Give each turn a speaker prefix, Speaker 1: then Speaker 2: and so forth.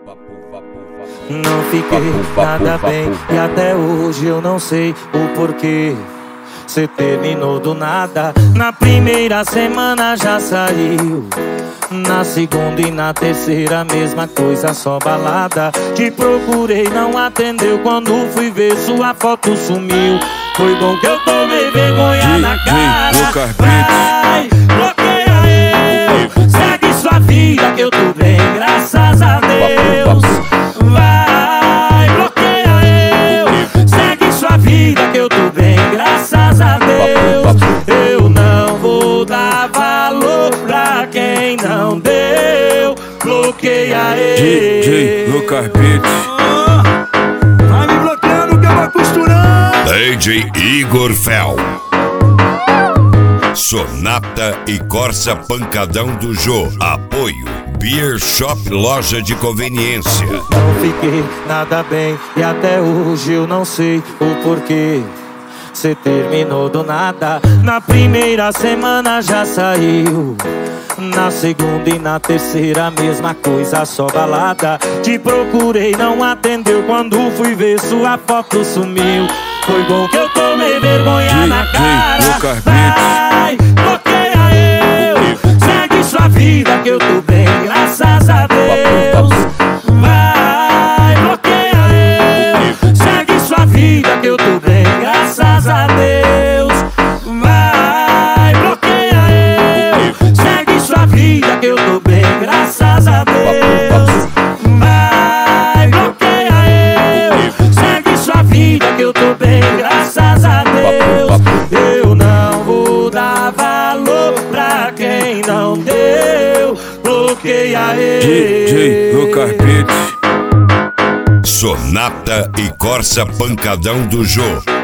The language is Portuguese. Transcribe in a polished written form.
Speaker 1: Não fiquei nada bem e até hoje eu não sei o porquê. Cê terminou do nada, na primeira semana já saiu. Na segunda e na terceira mesma coisa, só balada. Te procurei, não atendeu, quando fui ver sua foto sumiu. Foi bom que eu tomei vergonha na cara. Vai, bloqueia eu, segue sua vida que eu tô bem, graças a Deus. Vai, bloqueia eu, segue sua vida que eu tô bem, graças a Deus. Eu não vou dar valor pra quem não deu. Bloqueia ele.
Speaker 2: DJ Lucas Beats.
Speaker 3: Vai me bloqueando que eu vou costurando.
Speaker 4: DJ Igor Fel. Sonata e Corsa Pancadão do Jô. Apoio Beer Shop, loja de conveniência.
Speaker 1: Não fiquei nada bem e até hoje eu não sei o porquê. Cê terminou do nada, na primeira semana já saiu. Na segunda e na terceira mesma coisa, só balada. Te procurei, não atendeu, quando fui ver sua foto sumiu. Foi bom que eu tomei vergonha na cara. Vai, bloqueia eu, segue sua vida que eu tô bem, graças a Deus. Vai, bloqueia eu, segue sua vida que eu tô bem, graças a Deus. Vai, bloqueia eu, segue sua vida que eu tô bem, graças a Deus. Vai, bloqueia eu, segue sua vida que eu tô bem, graças a Deus. Eu não vou dar valor pra quem não deu. Bloqueia ele.
Speaker 2: DJ Lucas Beats.
Speaker 4: Sonata e Corsa Pancadão do Jô.